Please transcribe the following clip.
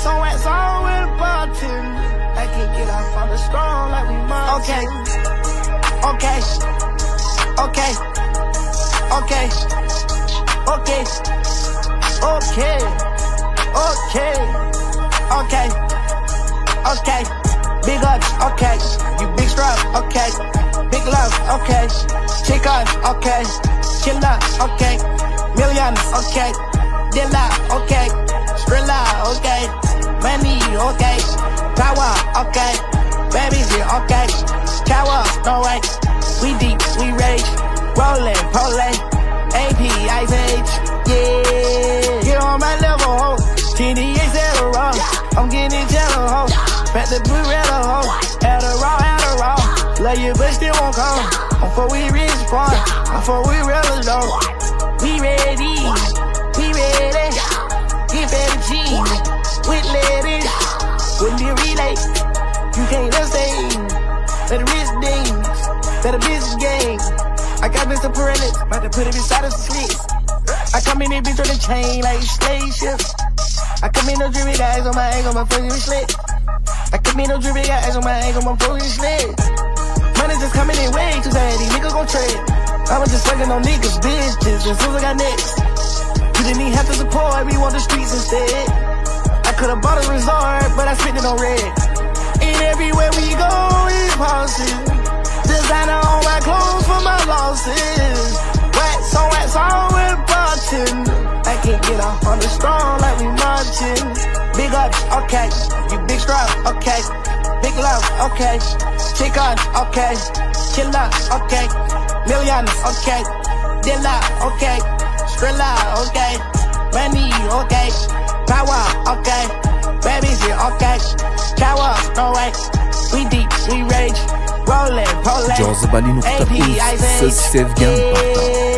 some wax on with a bartender. I can't get off on the strong like we must. Okay. Okay. Okay. Okay. Okay. Okay. Okay. Okay. Okay. Big ups, okay. You big strap, okay. Big love, okay. Chicken, okay. Killer, okay. Millions, okay. Dilla, okay. Skrilla, okay. Money, okay. Power, okay. Babies, yeah, okay. Cower, no way. We deep, we rage. Rollin', Polay. AP, Ice Age, yeah. Get on my level, ho. TDA zero, I'm getting it jello, ho. Back the blue red, ho. Adderall. Love you, but still won't come. Before we reach point, before we real though. We ready, we ready. Get better G, with ladies. When you relate, you can't sustain. Better wrist dings, better business game. I got Mr. Pirelli, about to put it beside us to sleep. I come in this bitch on the chain like slave ships. I come in no drippy guys on my ankle, my foot is slit. I come in no drippy guys on my ankle, my foot is slit. Money just coming in way too bad, these niggas gon' trade. I was just fucking on niggas, bitches, as soon as I got next. You didn't even have to support, we want the streets instead. I could've bought a resort, but I spent it on red. And everywhere we go, it's positive. Designer on my clothes for my losses. Wax on with a bartender. I can't get off on the strong like we marching. Big ups, okay. You big strap, okay. Big love, okay. Chicken, okay. Killer, okay. Millions, okay. Dilla, okay. Skrilla, okay. Money, okay. Power, okay. Babies, yeah, okay. Cower, no way. We deep, we rage. Rollin', Polay. Jaws balinu kutaku sesevgen parta.